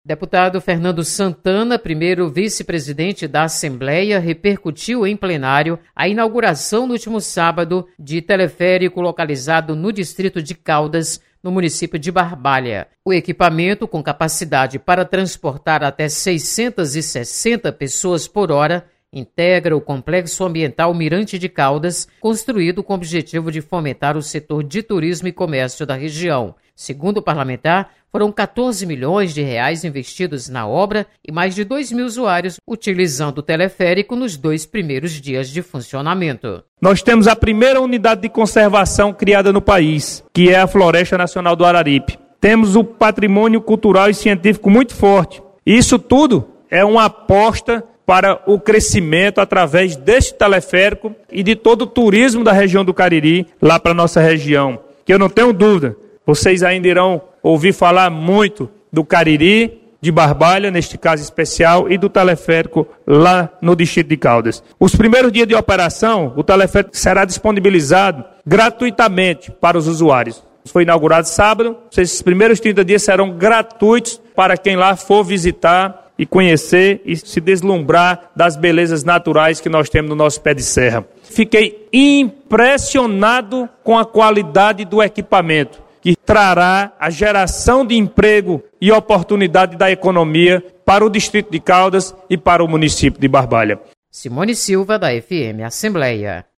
Deputado Fernando Santana, primeiro vice-presidente da Assembleia, repercutiu em plenário a inauguração no último sábado de teleférico localizado no distrito de Caldas, no município de Barbalha. O equipamento, com capacidade para transportar até 660 pessoas por hora, integra o Complexo Ambiental Mirante de Caldas, construído com o objetivo de fomentar o setor de turismo e comércio da região. Segundo o parlamentar, foram 14 milhões de reais investidos na obra e mais de 2.000 usuários utilizando o teleférico nos 2 primeiros dias de funcionamento. Nós temos a primeira unidade de conservação criada no país, que é a Floresta Nacional do Araripe. Temos o patrimônio cultural e científico muito forte. Isso tudo é uma aposta para o crescimento através deste teleférico e de todo o turismo da região do Cariri, lá para a nossa região. Que eu não tenho dúvida, vocês ainda irão ouvir falar muito do Cariri, de Barbalha, neste caso especial, e do teleférico lá no distrito de Caldas. Os primeiros dias de operação, o teleférico será disponibilizado gratuitamente para os usuários. Foi inaugurado sábado, esses primeiros 30 dias serão gratuitos para quem lá for visitar e conhecer e se deslumbrar das belezas naturais que nós temos no nosso pé de serra. Fiquei impressionado com a qualidade do equipamento, que trará a geração de emprego e oportunidade da economia para o distrito de Caldas e para o município de Barbalha. Simone Silva, da FM Assembleia.